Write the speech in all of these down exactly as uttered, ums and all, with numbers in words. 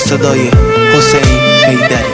صدای حسین حیدری.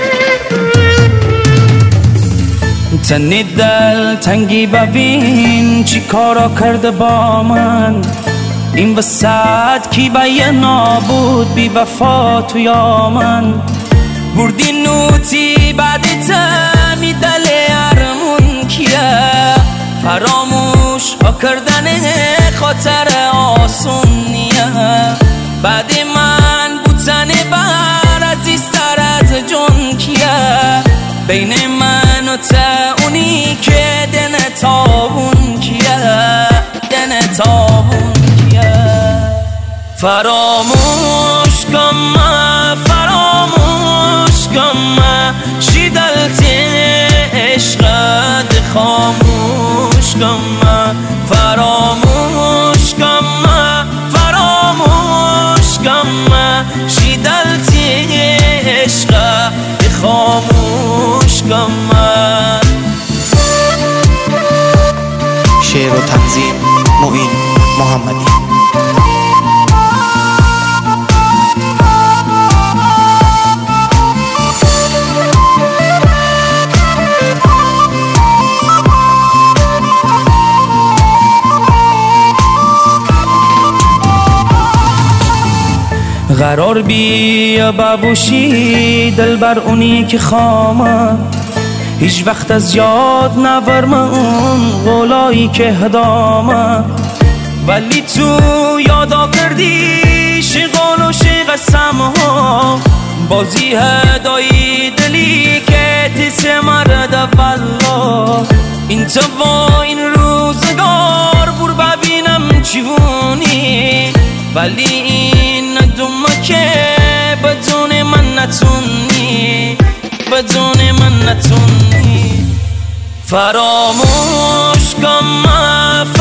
تنی دل تنگی ببین چی کارا کرده با من، این وسط کی بایه نابود بی وفا تو یا من. بردی نوتی بعد تمی دل ارمون کیه، فراموش ها کردن خاطر آسون نیه. بعد من بودن بر عزیزتر از جون کیه، بین من و تا اونی که دن تابون کیه، دن تابون کیه. فراموش کن فراموش کن شی دلتی عشقت خاموش کن. فراموش کن فراموش کن شی دلتی عشقت خاموش کن. شعر و تنظیم معین محمدی. قرار بیا ببوشی دل بر اونی که خامه، هیچ وقت از یاد نبرمه اون قولایی که هدامه. ولی تو یادا کردی شغال و شقسم ها، بازی هدایی دلی که تیس مرد والله. این تو با این روزگار بور ببینم چیونی، ولی این ندومه که بدون من نتونی، بدون من نتونی. فراموش کن